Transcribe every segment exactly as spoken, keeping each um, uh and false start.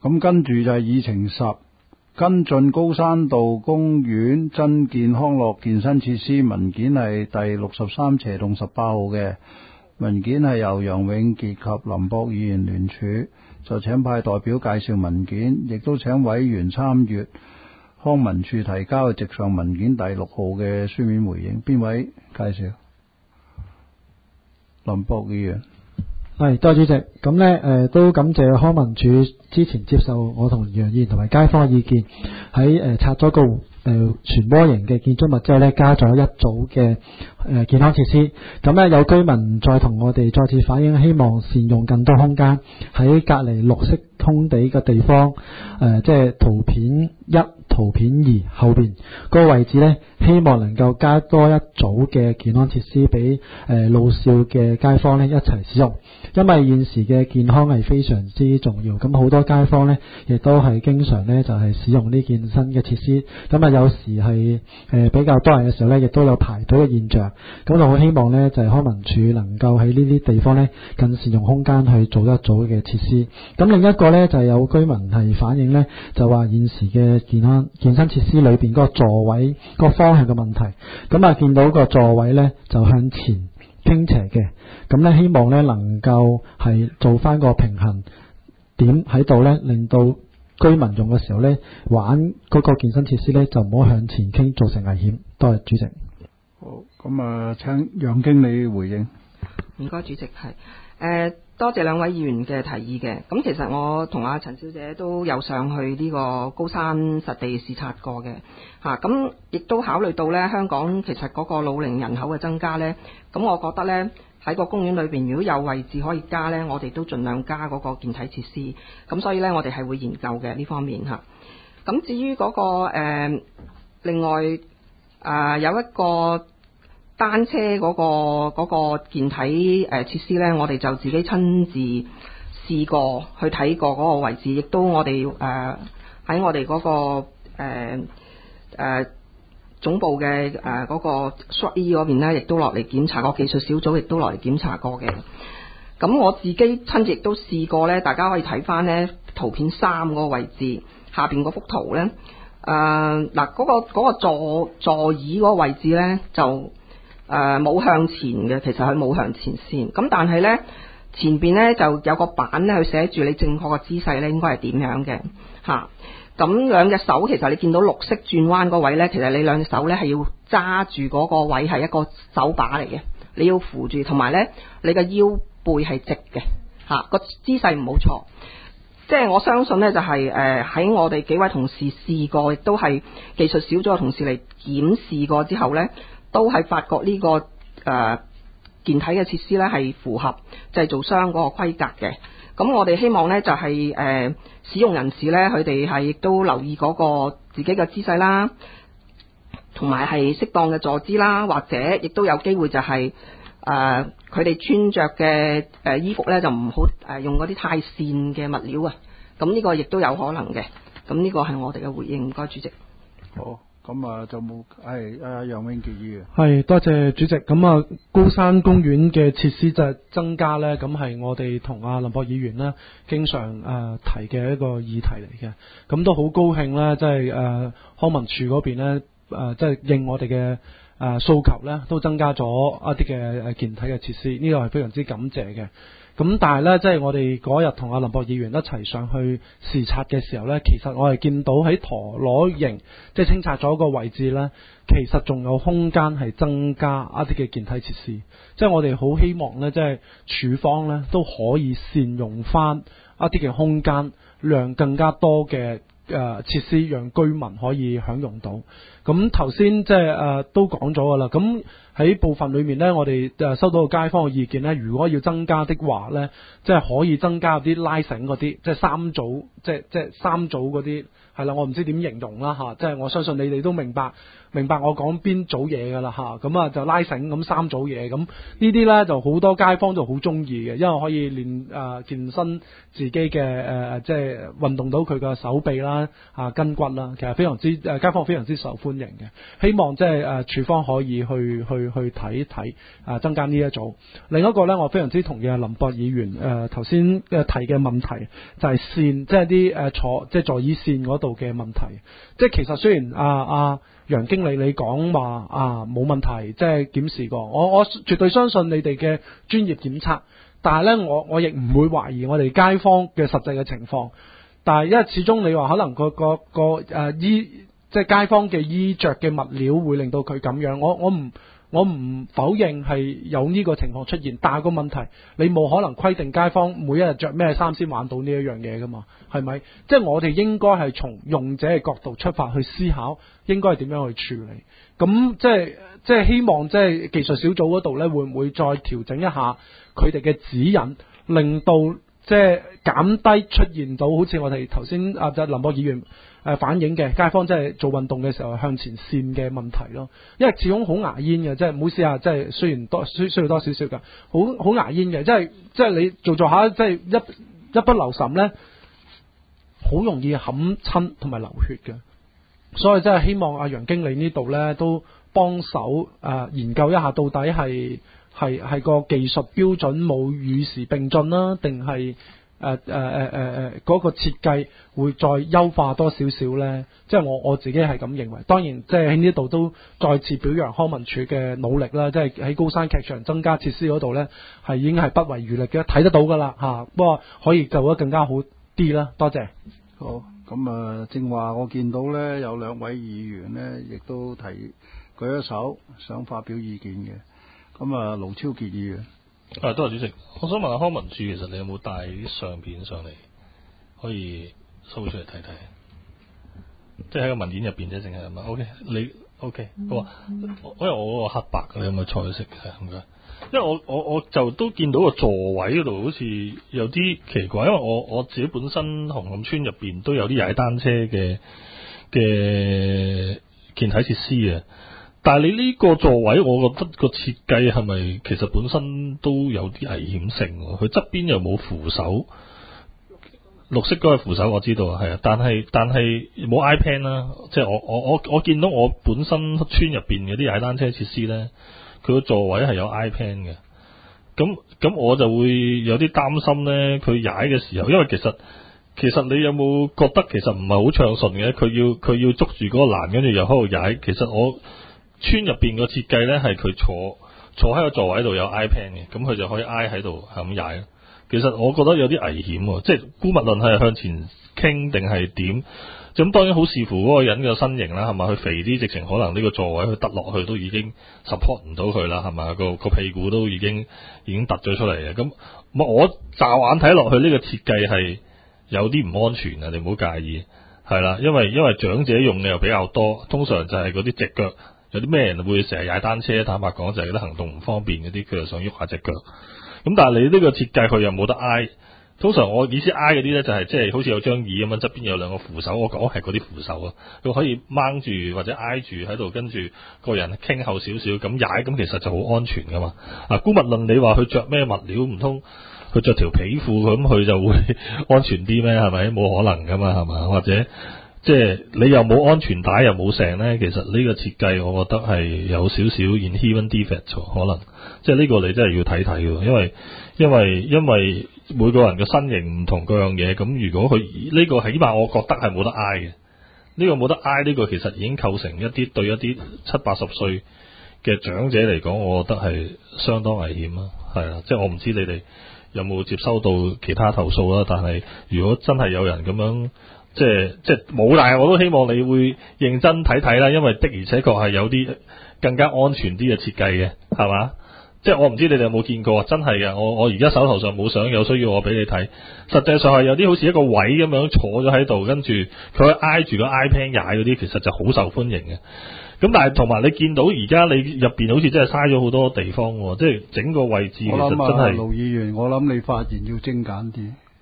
咁跟住就係議程十，跟進高山道公園增建康樂健身設施文件係第六十三斜同十八號嘅文件，係由楊永傑及林博議員聯署，就請派代表介紹文件，亦都請委員參閱康文署提交嘅直上文件第六號嘅書面回應。邊位介紹？林博議員。 係，多謝主席。咁呢，誒、呃、都感謝康文署之前接受我同楊議員同埋街坊嘅意見，喺誒、呃、拆咗個誒漩渦型嘅建築物之後呢，加咗一組嘅誒、呃、健康設施。咁呢，有居民再同我哋再次反映，希望善用更多空間喺隔離綠色通地嘅地方，誒、呃、即係圖片一、圖片二後邊嗰個位置呢，希望能夠加多一組嘅健康設施俾誒老少嘅街坊呢一齊使用。因為現時嘅健康係非常之重要，咁好多街坊呢亦都係經常呢就係使用呢健身嘅設施，咁啊有時係誒比較多人嘅時候呢，亦都有排隊嘅現象，咁就好希望呢就係康文署能夠喺呢啲地方呢更善用空間去做一組嘅設施。咁另一個呢就係有居民係反映呢，就話現時嘅健康健身設施裏邊嗰個座位個方向嘅問題，咁啊見到個座位呢就向前傾斜嘅，咁咧希望咧能夠係做翻個平衡點喺度咧，令到居民用嘅時候咧玩嗰個健身設施咧就唔好向前傾，造成危險。多謝主席。 好，咁啊，請楊經理回應。 唔該，主席係誒、呃，多謝兩位議員嘅提議嘅。咁其實我同阿陳小姐都有上去呢個高山實地視察過嘅嚇，咁、啊、亦都考慮到咧香港其實嗰個老齡人口嘅增加咧，咁我覺得咧喺個公園裏邊如果有位置可以加咧，我哋都盡量加嗰個健體設施。咁所以咧我哋係會研究嘅呢方面嚇。咁、啊、至於嗰、那個、呃、另外誒、呃、有一個單車嗰、那個嗰、那個健體誒設施呢，我哋就自己親自試過去睇過嗰個位置，亦都我哋誒喺我哋嗰、那個誒誒、呃呃、總部嘅誒嗰個 short E 嗰邊呢，亦都落嚟檢查過，技術小組亦都落嚟檢查過嘅。咁我自己親自亦都試過呢，大家可以睇翻呢圖片三嗰個位置下邊嗰幅圖呢，誒嗱嗰個嗰、那個座座椅嗰個位置呢，就誒冇、呃、向前嘅，其實佢冇向前線。咁但係呢，前邊呢就有個板呢，佢寫住你正確嘅姿勢呢應該係點樣嘅嚇。咁、啊、兩隻手其實你見到綠色轉彎嗰位呢，其實你兩隻手呢係要揸住嗰個位係一個手把嚟嘅，你要扶住，同埋呢你個腰背係直嘅嚇，個、啊、姿勢唔好錯。即係我相信呢，就係誒喺我哋幾位同事試過，亦都係技術小組嘅同事嚟檢視過之後呢，都係發覺呢、這個誒、呃、健體嘅設施咧係符合製造商嗰個規格嘅。咁我哋希望咧就係、是、誒、呃、使用人士咧，佢哋係亦都留意嗰個自己嘅姿勢啦，同埋係適當嘅坐姿啦，或者亦都有機會就係誒佢哋穿着嘅誒衣服咧就唔好誒用嗰啲太跣嘅物料啊。咁呢個亦都有可能嘅。咁呢個係我哋嘅回應。唔該，主席。 好。咁啊，就冇係阿楊永傑議員。 係，多謝主席。咁啊，高山公園嘅設施就係增加呢，咁係我哋同阿林博議員呢經常誒、呃、提嘅一個議題嚟嘅。咁都好高興啦，即係誒康文署嗰邊呢，誒即係應我哋嘅誒訴求呢，都增加咗一啲嘅誒健體嘅設施，呢個係非常之感謝嘅。咁但係呢，即係我哋嗰日同阿林博議員一齊上去視察嘅時候呢，其實我係見到喺陀螺形，即係清拆咗個位置呢，其實仲有空間係增加一啲嘅健體設施。即係我哋好希望呢，即係署方呢都可以善用翻一啲嘅空間，讓更加多嘅誒設施讓居民可以享用到。咁頭先即係誒都講咗噶啦，咁喺部分裏面呢，我哋誒收到街坊嘅意見呢，如果要增加的話呢，即係可以增加啲拉繩嗰啲，即係三組，即係即係三組嗰啲，係啦，我唔知點形容啦嚇，即係我相信你哋都明白明白我講邊組嘢噶啦嚇，咁啊就拉繩咁三組嘢，咁呢啲呢就好多街坊就好中意嘅，因為可以練誒、呃、健身自己嘅誒、呃、即係運動到佢嘅手臂啦啦、啊筋骨啦，其實非常之誒街坊非常之受歡迎嘅。希望即係誒處方可以去去去睇一睇啊，增加呢一組。另一個咧，我非常之同意林博議員誒頭先嘅提嘅問題，就係線，即係啲誒坐即係座椅線嗰度嘅問題。即係其實雖然啊啊楊經理你講話啊冇問題，即係檢視過，我我絕對相信你哋嘅專業檢測。但係咧，我我亦唔會懷疑我哋街坊嘅實際嘅情況。但係因為始終你話可能個個個誒衣即係街坊嘅衣着嘅物料會令到佢咁樣，我我唔我唔否認係有呢個情況出現。但係個問題，你冇可能規定街坊每一日着咩衫先玩到呢一樣嘢噶嘛？係咪？即係我哋應該係從用者嘅角度出發去思考，應該係點樣去處理。咁即係即係希望即係技術小組嗰度咧，會唔會再調整一下佢哋嘅指引，令到即係減低出現到好似我哋頭先啊，就林博議員誒反映嘅街坊即係做運動嘅時候向前線嘅問題咯。因為始終好牙煙嘅，即係唔好意思啊，即係雖然多需需要多少少㗎，好好牙煙嘅，即係即係你做做下，即係一一不留神咧，好容易冚親同埋流血嘅。所以真係希望阿楊經理呢度咧都幫手誒、呃、研究一下，到底係係係個技術標準冇與時並進啦，定係誒誒誒誒誒嗰個設計會再優化多少少咧？即係我我自己係咁認為。當然即係喺呢度都再次表揚康文署嘅努力啦，即係喺高山劇場增加設施嗰度咧係已經係不遺餘力嘅，睇得到㗎啦嚇。不過可以做得更加好啲啦。多謝。 好。咁啊，正話我見到咧有兩位議員咧，亦都提舉一手想發表意見嘅。咁啊，盧超傑議員， 啊，多謝主席。我想問下康文署，其實你有冇帶啲相片上嚟，可以 show 出嚟睇睇？即係喺個文件入邊啫，淨係咁啊。O K， 你 O K，好啊。因為我嗰個黑白，你有冇彩色嘅？唔該。因為我我我就都見到個座位嗰度好似有啲奇怪，因為我我自己本身紅磡村入邊都有啲踩單車嘅嘅健體設施嘅，但係你呢個座位，我覺得個設計係咪其實本身都有啲危險性？佢側邊又冇扶手，綠色嗰個扶手我知道係啊，但係但係冇 iPad 啦，即係我我我我見到我本身村入邊嗰啲踩單車設施咧。佢個座位係有 iPad 嘅，咁咁我就會有啲擔心咧。佢踩嘅時候，因為其實其實你有冇覺得其實唔係好暢順嘅？佢要佢要捉住嗰個欄，跟住又喺度踩。其實我村入邊個設計咧係佢坐坐喺個座位度有 iPad 嘅，咁佢就可以挨喺度係咁踩。其實我覺得有啲危險喎，即係姑勿論係向前傾定係點。咁當然好視乎嗰個人嘅身形啦，係嘛？佢肥啲，直情可能呢個座位佢揼落去都已經 support 唔到佢啦，係嘛？個個屁股都已經已經凸咗出嚟嘅。咁我乍眼睇落去呢個設計係有啲唔安全啊！你唔好介意，係啦，因為因為長者用嘅又比較多，通常就係嗰啲隻腳有啲咩人會成日踩單車，坦白講就係啲行動唔方便嗰啲，佢就想喐下隻腳。咁但係你呢個設計佢又冇得挨。通常我意思挨嗰啲咧就係即係好似有張椅咁樣，側邊有兩個扶手，我講係嗰啲扶手啊，佢可以掹住或者挨住喺度，跟住個人傾後少少咁踩，咁其實就好安全噶嘛。啊，姑勿論你話佢着咩物料，唔通佢着條皮褲咁佢就會安全啲咩？係咪？冇可能噶嘛，係嘛？或者即係你又冇安全帶又冇成咧，其實呢個設計我覺得係有少少 inherent defect 可能，即係呢個你真係要睇睇嘅，因為因為因為每個人嘅身形唔同各樣嘢，咁如果佢呢個起碼我覺得係冇得挨嘅，呢個冇得挨，呢個其實已經構成一啲對一啲七八十歲嘅長者嚟講，我覺得係相當危險啦，係啊，即係我唔知你哋有冇接收到其他投訴啦，但係如果真係有人咁樣。即係即係冇，但係我都希望你會認真睇睇啦，因為的而且確係有啲更加安全啲嘅設計嘅，係嘛？即係我唔知你哋有冇見過，真係嘅。我我而家手頭上冇相，有需要我俾你睇。實際上係有啲好似一個位咁樣坐咗喺度，跟住佢挨住個 iPad 踩嗰啲，其實就好受歡迎嘅。咁但係同埋你見到而家你入邊好似真係嘥咗好多地方喎，即係整個位置其實真係。 我諗啊，盧議員，我諗你發言要精簡啲。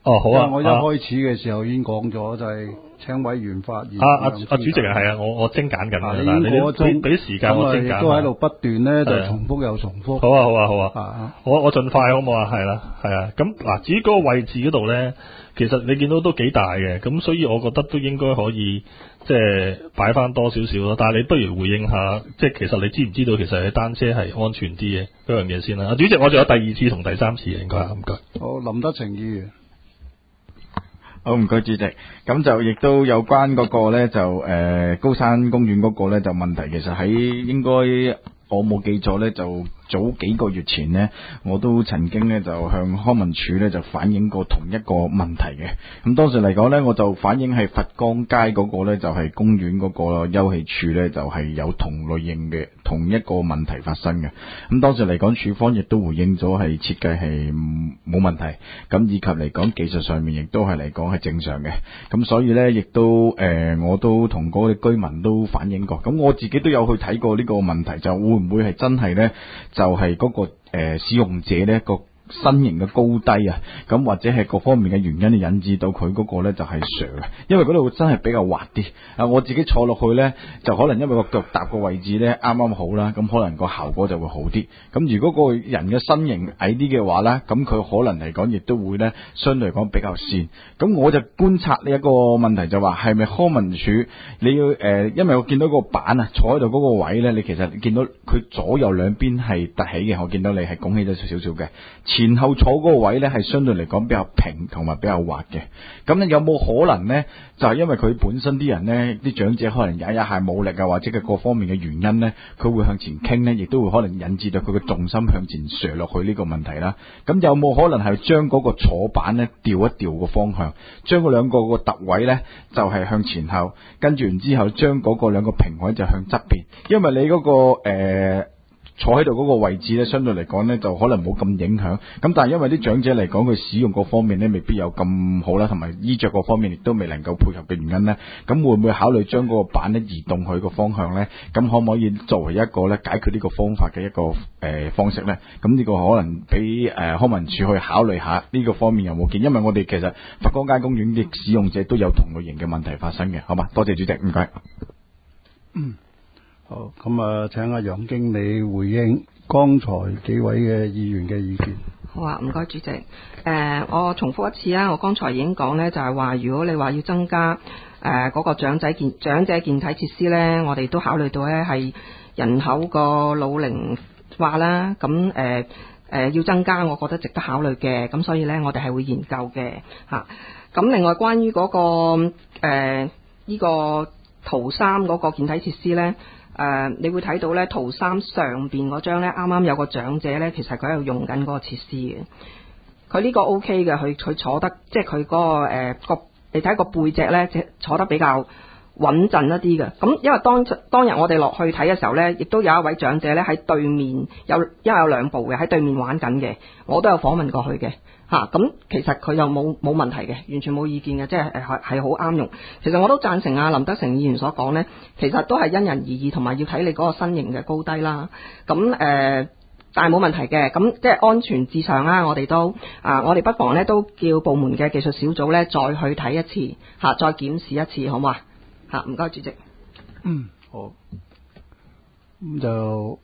哦，好啊！ 我一開始嘅時候已經講咗，就係請委員發言。 啊啊啊！主席啊，係啊，我我精簡緊㗎， 你但係你嗰種俾俾時間我精簡。 都喺度不斷咧，就重複又重複。 好啊，好啊，好啊！ 啊我我盡快好唔好啊？係啦，係啊。咁嗱，至於嗰個位置嗰度咧，其實你見到都幾大嘅，咁所以我覺得都應該可以即係擺翻多少少咯。但係你不如回應下，即係其實你知唔知道其實你單車係安全啲嘅嗰樣嘢先啦。啊，主席，我仲有第二次同第三次嘅，應該唔該。 好，林德成議員。 好，唔該主席。咁就亦都有關嗰個咧，就誒、呃、高山公園嗰個咧，就問題其實喺應該我冇記錯咧，就早幾個月前呢，我都曾經咧就向康文署咧就反映過同一個問題嘅。咁當時嚟講咧，我就反映係佛光街嗰個咧就係公園嗰個休憩處咧就係有同類型嘅同一個問題發生嘅。咁當時嚟講，署方亦都回應咗係設計係冇問題，咁以及嚟講技術上面亦都係嚟講係正常嘅。咁所以咧亦都誒、呃、我都同嗰啲居民都反映過。咁我自己都有去睇過呢個問題，就會唔會係真係咧就係、是、嗰、那個誒、呃、使用者咧個身形嘅高低啊，咁或者係各方面嘅原因引致到佢嗰個咧就係斜嘅，因為嗰度真係比較滑啲啊！我自己坐落去咧，就可能因為個腳踏個位置咧啱啱好啦，咁可能個效果就會好啲。咁如果個人嘅身形矮啲嘅話咧，咁佢可能嚟講亦都會咧相對嚟講比較跣。咁我就觀察呢一個問題就話係咪康文署你要誒、呃，因為我見到個板啊坐喺度嗰個位咧，你其實見到佢左右兩邊係凸起嘅，我見到你係拱起咗少少嘅。前後坐嗰個位咧係相對嚟講比較平同埋比較滑嘅，咁咧有冇可能咧就係、是、因為佢本身啲人咧啲長者可能踩一下冇力啊，或者嘅各方面嘅原因咧，佢會向前傾咧，亦都會可能引致到佢嘅重心向前瀡落去呢個問題啦。咁有冇可能係將嗰個坐板咧調一調個方向，將嗰兩個個凸位咧就係、是、向前後，跟住然之後將嗰個兩個平位就向側邊，因為你嗰、那個誒。呃坐喺度嗰個位置咧，相對嚟講咧就可能冇咁影響。咁但係因為啲長者嚟講，佢使用各方面咧未必有咁好啦，同埋衣着各方面亦都未能夠配合嘅原因咧，咁會唔會考慮將嗰個板咧移動佢個方向咧？咁可唔可以作為一個咧解決呢個方法嘅一個誒、呃、方式咧？咁呢個可能俾誒、呃、康文署去考慮下呢個方面有冇見？因為我哋其實佛光街公園嘅使用者都有同類型嘅問題發生嘅，好嘛？多謝主席，唔該。 嗯。好，咁啊，請阿楊經理回應剛才幾位嘅議員嘅意見。 好啊，唔該主席。誒、呃，我重複一次啊，我剛才已經講呢，就係話，如果你話要增加誒嗰、呃那個長者健長者健體設施呢，我哋都考慮到呢係人口個老齡化啦，咁誒誒要增加，我覺得值得考慮嘅，咁所以呢，我哋係會研究嘅嚇。咁、啊、另外關於嗰、那個誒呢、呃這個圖三嗰個健體設施呢。誒、呃，你會睇到咧，圖三上邊嗰張咧，啱啱有個長者咧，其實佢喺度用緊嗰個設施嘅。佢呢個 O K 嘅，佢佢坐得，即係佢嗰個誒、呃、個，你睇個背脊咧，即坐得比較穩陣一啲嘅。咁因為當當日我哋落去睇嘅時候咧，亦都有一位長者咧喺對面有，因為有兩部嘅喺對面玩緊嘅，我都有訪問過去嘅。嚇，咁、啊、其實佢又冇冇問題嘅，完全冇意見嘅，即係誒係係好啱用。其實我都贊成啊林德成議員所講呢，其實都係因人而異，同埋要睇你嗰個身形嘅高低啦。咁誒、呃，但係冇問題嘅，咁即係安全至上啦。我哋都啊，我哋不妨呢都叫部門嘅技術小組呢再去睇一次嚇、啊，再檢視一次，好嘛嚇？唔該，主席。 嗯，好。咁就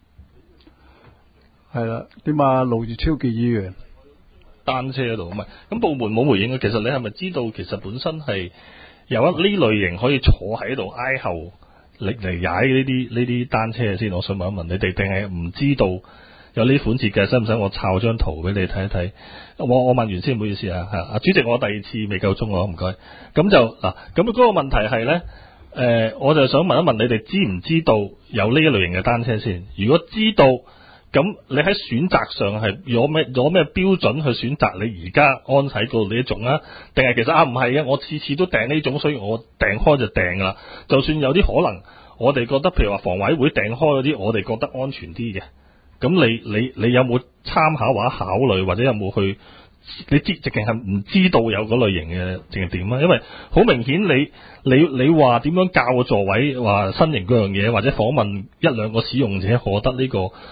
係啦。點啊，盧業超傑議員。 單車嗰度唔係，咁部門冇回應嘅。其實你係咪知道其實本身係有一呢類型可以坐喺度挨後嚟嚟踩呢啲呢啲單車先？我想問一問你哋，定係唔知道有呢款設計？使唔使我抄張圖俾你睇一睇？我我問完先，唔好意思啊，係啊，主席，我第二次未夠鐘我唔該。咁就嗱，咁嗰個問題係咧，誒、呃，我就想問一問你哋知唔知道有呢一類型嘅單車先？如果知道，咁你喺選擇上係攞咩攞咩標準去選擇你而家安喺度呢一種啊？定係其實啊唔係嘅，我次次都訂呢種，所以我訂開就訂噶啦。就算有啲可能，我哋覺得譬如話房委會訂開嗰啲，我哋覺得安全啲嘅。咁你你你有冇參考或者考慮，或者有冇去？你知直情係唔知道有嗰類型嘅，定係點啊？因為好明顯你你你話點樣教個座位，話身形嗰樣嘢，或者訪問一兩個使用者，我覺得呢個。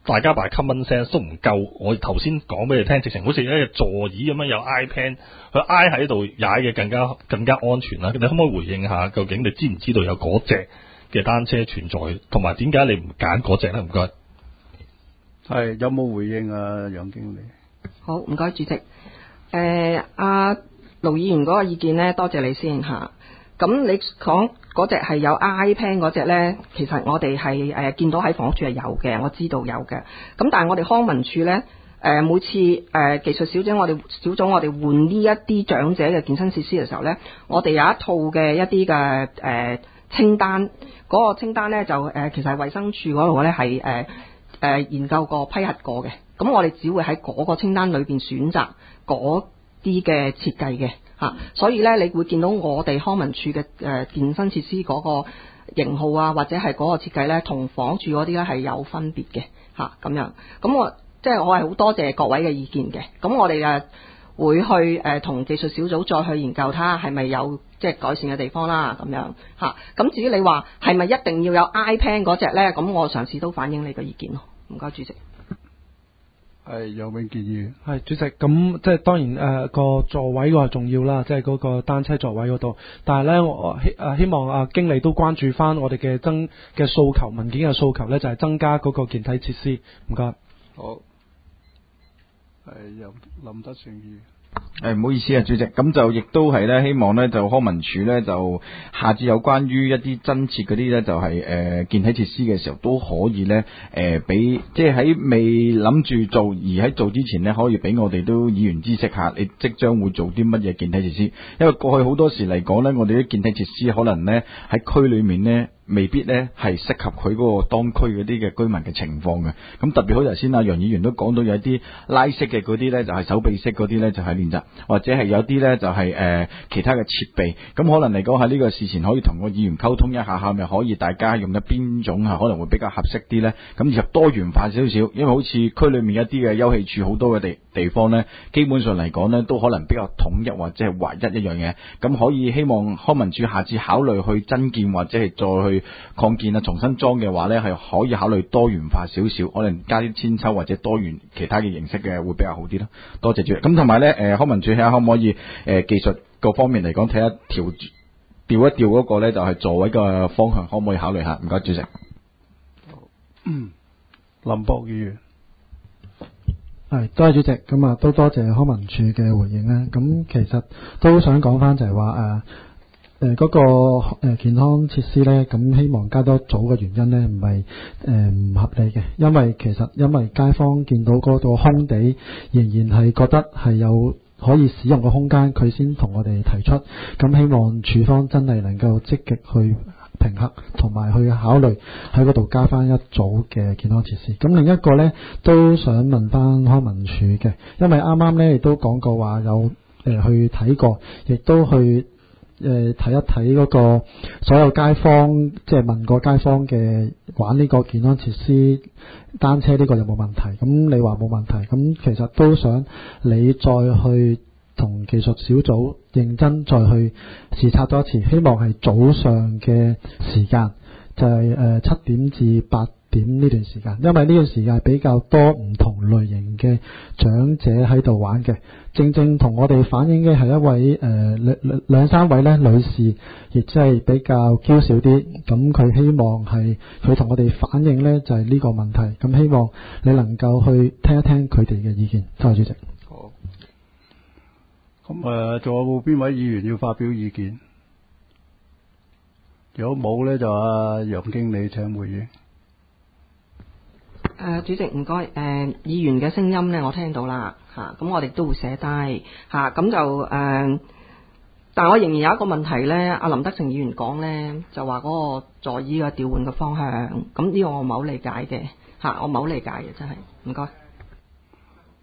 大家擺 common sense 都唔夠。我頭先講俾你聽，直情好似一個座椅咁樣有 iPad， 佢挨喺度踩嘅更加更加安全啦。你可唔可以回應下，究竟你知唔知道有嗰隻嘅單車存在，同埋點解你唔揀嗰隻咧？唔該。 係有冇回應啊，楊經理？ 好，唔該主席。誒，阿盧議員嗰個意見呢，多謝你先嚇。咁你講嗰隻係有 iPad 嗰隻呢，其實我哋係誒見到喺房屋處係有嘅，我知道有嘅。咁但係我哋康文署呢，誒每次誒技術小組我哋小組我哋換呢一啲長者嘅健身設施嘅時候呢，我哋有一套嘅一啲嘅誒清單，嗰、嗰個清單呢，就誒其實係衛生署嗰度呢係誒誒研究過批核過嘅。咁我哋只會喺嗰個清單裏邊選擇嗰啲嘅設計嘅。嚇、啊，所以咧，你會見到我哋康文署嘅誒健身設施嗰個型號啊，或者係嗰個設計咧，同房署嗰啲咧係有分別嘅嚇咁樣。咁我即係我係好多謝各位嘅意見嘅。咁我哋誒會去誒同、呃、技術小組再去研究睇下係咪有即係改善嘅地方啦咁樣嚇。咁、啊、至於你話係咪一定要有 iPad 嗰隻咧？咁我嘗試都反映你嘅意見咯。唔該，主席。 係楊永傑議員， 係主席，咁即係當然誒個、呃、座位嗰個係重要啦，即係嗰個單車座位嗰度。但係咧，我希誒希望啊經理都關注翻我哋嘅增嘅訴求文件嘅訴求咧，就係、是、增加嗰個健體設施。唔該。 好。係由林德成議員。 誒，唔好意思啊，主席，咁就亦都係咧，希望咧就康文署咧就下次有關於一啲增設嗰啲咧，就係、是、誒、呃、健體設施嘅時候都可以咧誒俾，即係喺未諗住做而喺做之前咧，可以俾我哋都議員知識下，你即將會做啲乜嘢健體設施？因為過去好多時嚟講咧，我哋啲健體設施可能咧喺區裏面咧。未必咧係適合佢嗰個當區嗰啲嘅居民嘅情況嘅，咁特別好頭先阿楊議員都講到有啲拉式嘅嗰啲咧就係手臂式嗰啲咧就係練習，或者係有啲咧就係、是、誒、呃、其他嘅設備，咁可能嚟講喺呢個事前可以同個議員溝通一下，係咪可以大家用嘅邊種係可能會比較合適啲咧？咁以及多元化少少，因為好似區裏面一啲嘅休憩處好多嘅地地方咧，基本上嚟講咧都可能比較統一或者係劃一一樣嘢，咁可以希望康文署下次考慮去增建或者係再去擴建啊，重新裝嘅話呢，係可以考慮多元化少少，可能加啲千秋或者多元其他嘅形式嘅會比較好啲咯。多謝主席。咁同埋呢，誒康文署睇下可唔可以誒、呃、技術各方面嚟講睇下調調一調嗰個呢，就係座位嘅方向，可唔可以考慮下？唔該，主席。 林博議員。 係，多謝主席。咁啊，都多謝康文署嘅回應啦。咁其實都想講翻就係話誒。誒，嗰個誒健康設施呢，咁希望加多組嘅原因呢，唔係誒唔合理嘅，因為其實因為街坊見到嗰個空地，仍然係覺得係有可以使用嘅空間，佢先同我哋提出。咁希望署方真係能夠積極去評核，同埋去考慮喺嗰度加翻一組嘅健康設施。咁另一個呢，都想問翻康文署嘅，因為啱啱呢亦都講過話有誒、呃、去睇過，亦都去。誒睇、呃、一睇嗰個所有街坊，即係問過街坊嘅玩呢個健康設施單車呢個有冇問題？咁你話冇問題，咁其實都想你再去同技術小組認真再去視察多一次，希望係早上嘅時間，就係誒七點至八點呢段時間，因為呢段時間比較多唔同類型嘅長者喺度玩嘅，正正同我哋反映嘅係一位誒兩兩兩三位咧女士，亦即係比較嬌小啲，咁佢希望係佢同我哋反映呢就係呢個問題，咁希望你能夠去聽一聽佢哋嘅意見。多謝主席。 好，咁誒仲有冇邊位議員要發表意見？如果冇呢，就阿楊經理請回應。 誒、呃，主席唔該，誒、呃，議員嘅聲音呢，我聽到啦，嚇、啊，咁我哋都會寫低，嚇、啊，咁就誒、呃，但我仍然有一個問題呢，阿林德成議員講呢，就話嗰個座椅嘅調換嘅方向，咁呢個我唔係好理解嘅，嚇、啊，我唔係好理解嘅，真係，唔該。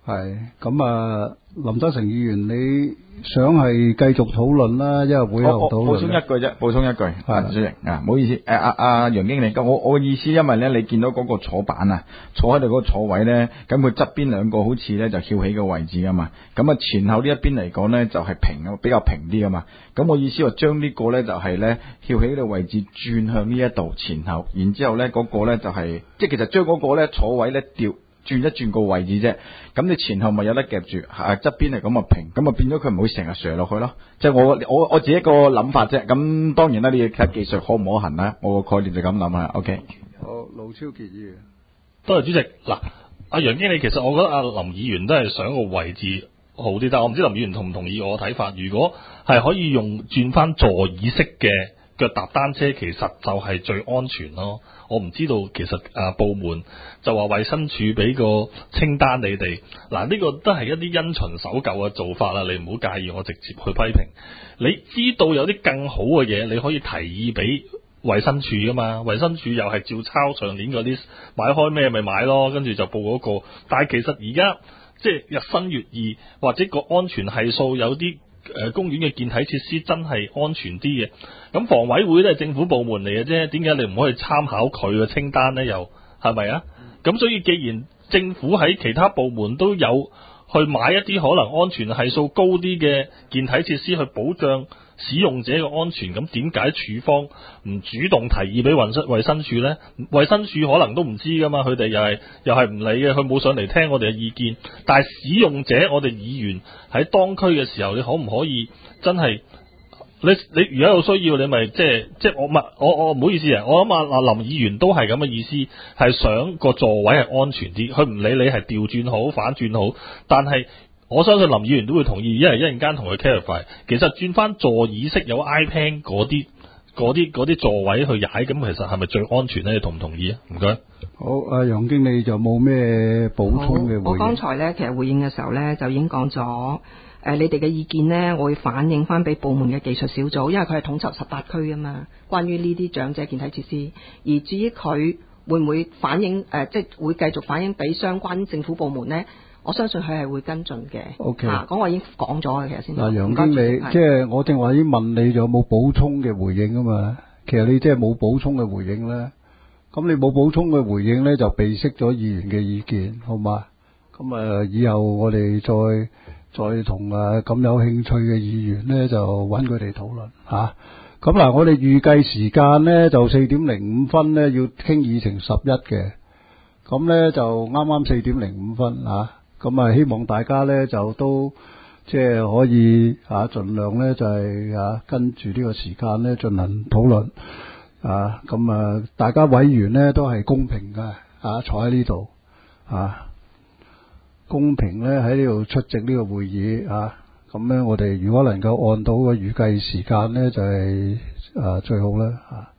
係咁啊，林德成議員，你想係繼續討論啦，因為會後討論。 補充一句啫，補充一句，係主席啊，唔好意思，誒阿阿楊經理，我我嘅意思，因為咧你見到嗰個坐板啊，坐喺度嗰個坐位咧，咁佢側邊兩個好似咧就翹起個位置噶嘛，咁啊前後呢一邊嚟講咧就係平啊，比較平啲噶嘛，咁我意思話將呢個咧就係咧翹起呢個位置轉向呢一度前後，然之後咧嗰個咧就係、是、即係其實將嗰個咧坐位咧調。轉一轉個位置啫，咁你前後咪有得夾住，係側邊係咁啊平，咁啊變咗佢唔會成日瀡落去咯。即係我我我自己一個諗法啫。咁當然啦，你要睇技術可唔可行啦。我個概念就咁諗啦。OK。 好，盧超傑議員， 多謝主席。嗱，阿楊經理，其實我覺得阿林議員都係想個位置好啲，但係我唔知林議員同唔同意我嘅睇法。如果係可以用轉翻座椅式嘅腳踏單車，其實就係最安全咯。我唔知道，其實啊部門就話衛生署俾個清單你哋，嗱呢個都係一啲因循守舊嘅做法啦，你唔好介意我直接去批評。你知道有啲更好嘅嘢，你可以提議俾衛生署噶嘛，衛生署又係照抄上年嗰啲買開咩咪買咯，跟住就報嗰個。但係其實而家即係日新月異，或者個安全係數有啲。誒，公園嘅健體設施真係安全啲嘅，咁房委會都係政府部門嚟嘅啫，點解你唔可以參考佢嘅清單呢？又係咪啊？咁所以既然政府喺其他部門都有去買一啲可能安全係數高啲嘅健體設施去保障使用者嘅安全，咁點解署方唔主動提議俾衛生衛生署呢？衛生署可能都唔知噶嘛，佢哋又係又係唔理嘅，佢冇上嚟聽我哋嘅意見。但係使用者，我哋議員喺當區嘅時候，你可唔可以真係你你如果有需要，你咪即係即係我唔我我唔好意思啊！我諗啊林議員都係咁嘅意思，係想個座位係安全啲，佢唔理你係調轉好反轉好，但係。我相信林議員都會同意，因為一陣間同佢 clarify， 其實轉翻座椅式有 iPad 嗰啲嗰啲嗰啲座位去踩，咁其實係咪最安全咧？你同唔同意啊？唔該。 好，阿楊經理就冇咩補充嘅回應。 我剛才咧其實回應嘅時候咧就已經講咗，誒、呃、你哋嘅意見咧，我會反映翻俾部門嘅技術小組，因為佢係統籌十八區啊嘛，關於呢啲長者健體設施。而至於佢會唔會反映誒、呃，即係會繼續反映俾相關政府部門咧？我相信佢係會跟進嘅。O K， 啊，咁我已經講咗嘅，其實先。 嗱，楊經理，即係我正話已經問你，有冇補充嘅回應啊嘛？其實你即係冇補充嘅回應咧，咁你冇補充嘅回應咧，就避息咗議員嘅意見，好嘛？咁啊，以後我哋再再同啊咁有興趣嘅議員咧，就揾佢哋討論吓。咁嗱，我哋預計時間咧就四點零五分咧要傾議程十一嘅，咁咧就啱啱四點零五分啊。咁啊，希望大家咧就都即係可以啊，盡量咧就係、是、啊跟住呢個時間咧進行討論啊。咁啊，大家委員咧都係公平嘅啊，坐喺呢度啊，公平咧喺呢度出席呢個會議啊。咁咧，我哋如果能夠按到個預計時間咧，就係、是、啊最好啦啊。